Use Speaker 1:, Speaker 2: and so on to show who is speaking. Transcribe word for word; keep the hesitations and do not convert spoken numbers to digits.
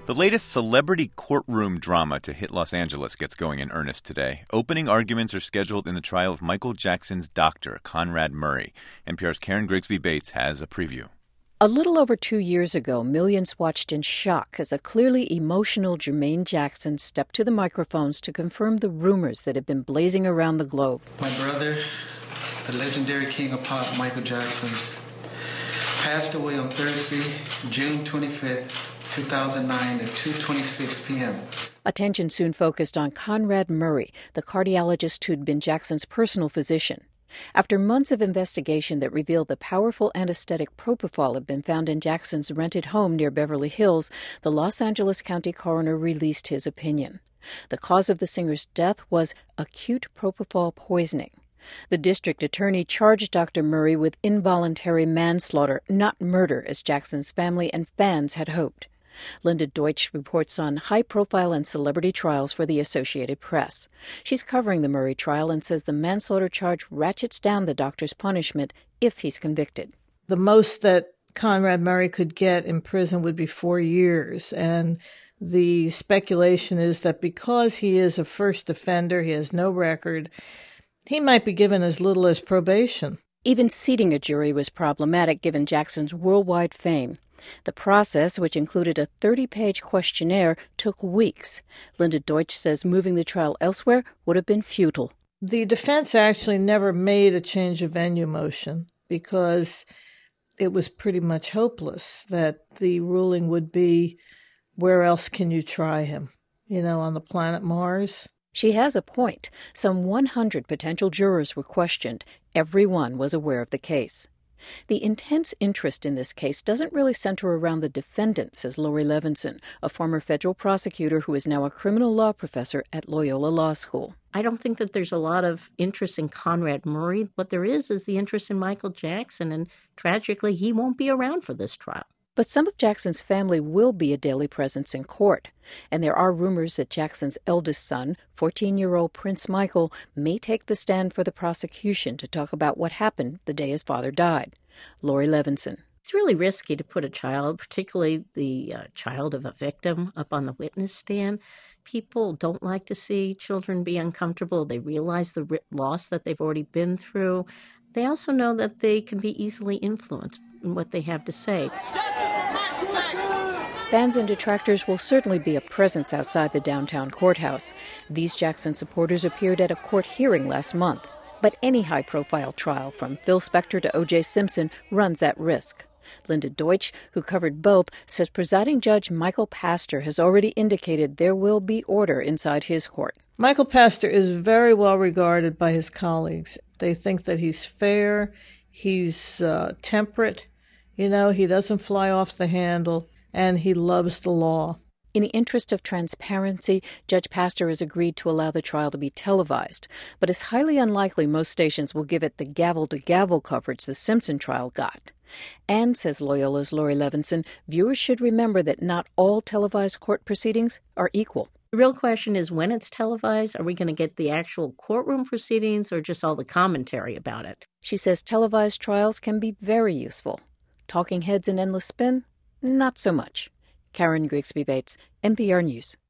Speaker 1: The latest celebrity courtroom drama to hit Los Angeles gets going in earnest today. Opening arguments are scheduled in the trial of Michael Jackson's doctor, Conrad Murray. N P R's Karen Grigsby Bates has a preview.
Speaker 2: A little over two years ago, millions watched in shock as a clearly emotional Jermaine Jackson stepped to the microphones to confirm the rumors that had been blazing around the globe.
Speaker 3: My brother, the legendary king of pop, Michael Jackson, passed away on Thursday, June twenty-fifth, two thousand nine at two twenty-six p.m.
Speaker 2: Attention soon focused on Conrad Murray, the cardiologist who'd been Jackson's personal physician. After months of investigation that revealed the powerful anesthetic propofol had been found in Jackson's rented home near Beverly Hills, the Los Angeles County coroner released his opinion. The cause of the singer's death was acute propofol poisoning. The district attorney charged Doctor Murray with involuntary manslaughter, not murder, as Jackson's family and fans had hoped. Linda Deutsch reports on high-profile and celebrity trials for the Associated Press. She's covering the Murray trial and says the manslaughter charge ratchets down the doctor's punishment if he's convicted.
Speaker 4: The most that Conrad Murray could get in prison would be four years, and the speculation is that because he is a first offender, he has no record, he might be given as little as probation.
Speaker 2: Even seating a jury was problematic given Jackson's worldwide fame. The process, which included a thirty-page questionnaire, took weeks. Linda Deutsch says moving the trial elsewhere would have been futile.
Speaker 4: The defense actually never made a change of venue motion because it was pretty much hopeless that the ruling would be, where else can you try him? You know, on the planet Mars?
Speaker 2: She has a point. Some one hundred potential jurors were questioned. Every one was aware of the case. The intense interest in this case doesn't really center around the defendant, says Laurie Levinson, a former federal prosecutor who is now a criminal law professor at Loyola Law School.
Speaker 5: I don't think that there's a lot of interest in Conrad Murray. What there is is the interest in Michael Jackson, and tragically, he won't be around for this trial.
Speaker 2: But some of Jackson's family will be a daily presence in court, and there are rumors that Jackson's eldest son, fourteen-year-old Prince Michael, may take the stand for the prosecution to talk about what happened the day his father died. Laurie Levinson.
Speaker 5: It's really risky to put a child, particularly the uh, child of a victim, up on the witness stand. People don't like to see children be uncomfortable. They realize the loss that they've already been through. They also know that they can be easily influenced in what they have to say.
Speaker 2: Fans and detractors will certainly be a presence outside the downtown courthouse. These Jackson supporters appeared at a court hearing last month. But any high-profile trial, from Phil Spector to O J Simpson, runs at risk. Linda Deutsch, who covered both, says presiding judge Michael Pastor has already indicated there will be order inside his court.
Speaker 4: Michael Pastor is very well regarded by his colleagues. They think that he's fair, he's uh, temperate, you know, he doesn't fly off the handle, and he loves the law.
Speaker 2: In the interest of transparency, Judge Pastor has agreed to allow the trial to be televised, but it's highly unlikely most stations will give it the gavel-to-gavel coverage the Simpson trial got. And, says Loyola's Laurie Levinson, viewers should remember that not all televised court proceedings are equal.
Speaker 5: The real question is, when it's televised, are we going to get the actual courtroom proceedings or just all the commentary about it?
Speaker 2: She says televised trials can be very useful. Talking heads and endless spin? Not so much. Karen Grigsby Bates, N P R News.